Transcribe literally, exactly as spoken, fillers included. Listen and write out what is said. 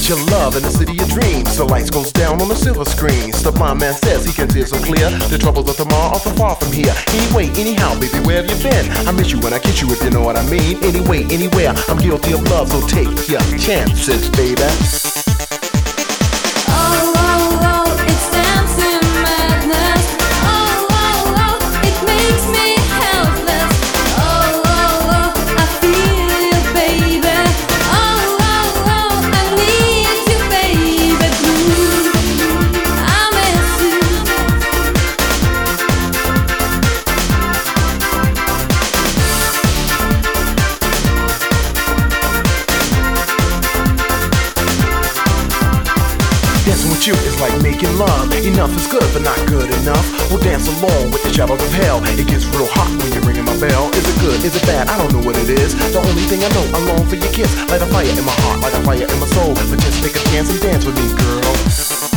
your love in the city of dreams. The lights goes down on the silver screen. The blind man says he can see so clear. The troubles of tomorrow are so far from here. Anyway, anyhow, baby, where have you been? I miss you when I kiss you, if you know what I mean. Anyway, anywhere, I'm guilty of love, so take your chances, baby. Dancing with you is like making love. Enough is good, but not good enough. We'll dance along with the shadows of hell. It gets real hot when you're ringing my bell. Is it good? Is it bad? I don't know what it is. The only thing I know, I long for your kiss. Light a fire in my heart, light a fire in my soul. But just take a chance and dance with me, girl.